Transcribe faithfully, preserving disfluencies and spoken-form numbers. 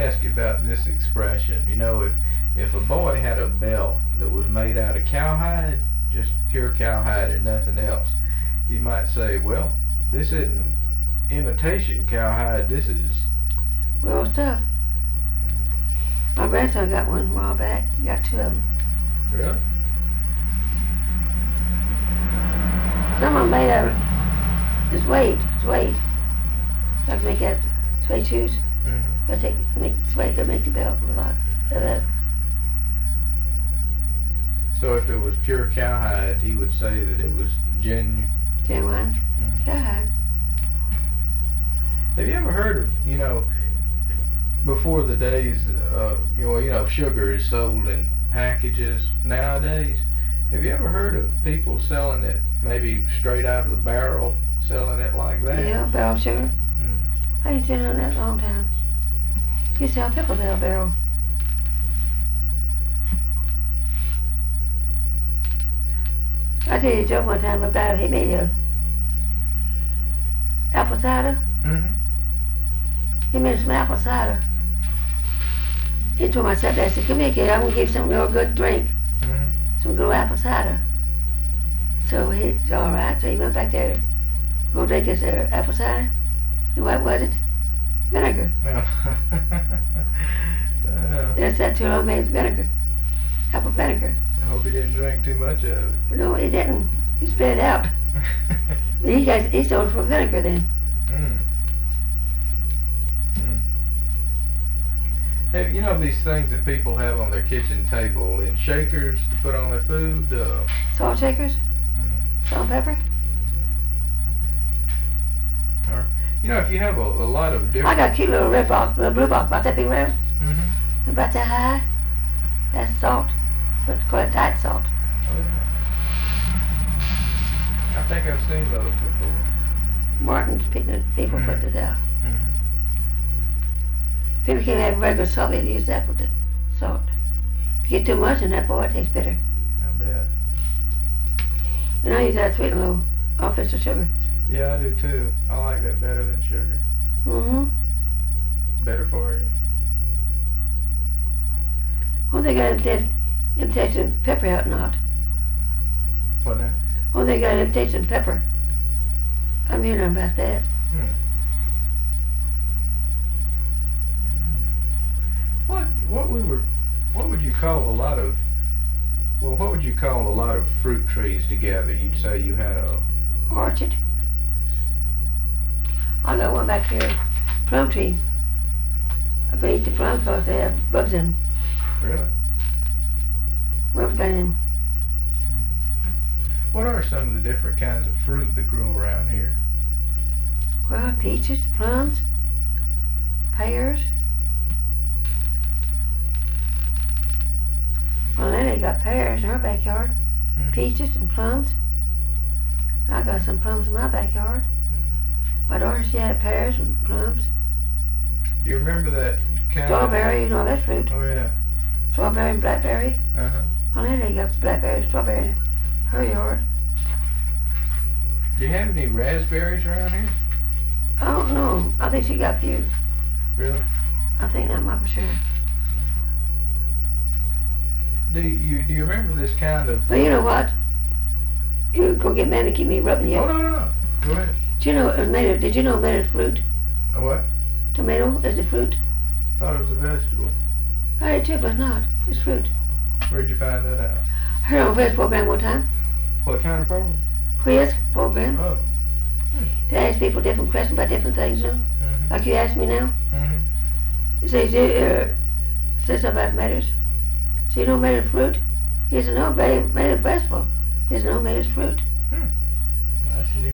ask you about this expression. You know, if if a boy had a belt that was made out of cowhide, just pure cowhide and nothing else, you might say, well, this isn't imitation cowhide. This is real stuff. mm-hmm. My grandson got one a while back. He got two of them. Really? Some of them made out of it's suede, suede. Like make that suede shoes. Mm-hmm. But they make suede, they make a belt with a lot of that. So if it was pure cowhide, he would say that it was genuine. Genuine Mm-hmm. cowhide. Have you ever heard of, you know, before the days, uh, you know, you know, sugar is sold in packages nowadays? Have you ever heard of people selling it maybe straight out of the barrel, selling it like that? Yeah, barrel sugar. Mm-hmm. I ain't seen on that in a long time. You sell pickles out of barrel. I tell you a joke one time about he made a apple cider. Mm-hmm. He made some apple cider. He told my stepdad, I said, come here kid, I'm gonna give you some real good drink. Mm-hmm. Some good apple cider. So he said, all right. So he went back there, go drink his uh, apple cider. And what was it? Vinegar. uh, That's that too long made vinegar. Apple vinegar. I hope he didn't drink too much of it. No, he didn't. He spit it out. He got he sold it for vinegar then. mm. Mm. Hey, you know these things that people have on their kitchen table in shakers to put on their food? Uh, Salt shakers, mm. salt and pepper. Or, you know, if you have a, a lot of I different... got a cute little red box, little blue box, about that big round, Mm-hmm. about that high. That's salt, but quite tight salt. Oh, yeah. I think I've seen those before. Martin's people, people put this out. Mm-hmm. People can't have regular salt, they use that with the salt. If you get too much in that, boy, it tastes bitter. I bet. And I use that sweet and low, artificial sugar. Yeah, I do too. I like that better than sugar. Mm-hmm. Better for you. Well, they got imitation, imitation pepper out not. What now? Oh, they got imitation pepper. I'm hearing about that. Hmm. What what we were what would you call a lot of well what would you call a lot of fruit trees together? You'd say you had a Orchard. I got one back here, plum tree. I can eat the plums because they have bugs in them. really? Bugs got in them. What are some of the different kinds of fruit that grow around here? Well, peaches, plums, pears. Well, Lenny got pears in her backyard, Mm-hmm. peaches and plums. I got some plums in my backyard. My daughter, she had pears and plums. Do you remember that kind Strawberry, you know that fruit. of... Oh, yeah. Strawberry and blackberry. Uh-huh. Well, Lenny got blackberry and strawberry in her yard. Do you have any raspberries around here? I don't know. I think she got a few. Really? I think I'm not for sure. Do you do you remember this kind of... But you know what? You go get mad and keep me rubbing you. Oh, no, no, no. Go ahead. Did you know it was made of, did you know it was made of fruit? A what? Tomato is a fruit. Thought it was a vegetable. I did too, but it's not. It's fruit. Where'd you find that out? I heard on a quiz program one time. What kind of problem? Quiz program. Oh. They ask people different questions about different things, you know? Mm-hmm. Like you asked me now. Mm-hmm. It says, uh, says something about tomatoes. So you know made of fruit? He said, no, made, made of vegetable. He said, no, made of fruit. Hmm.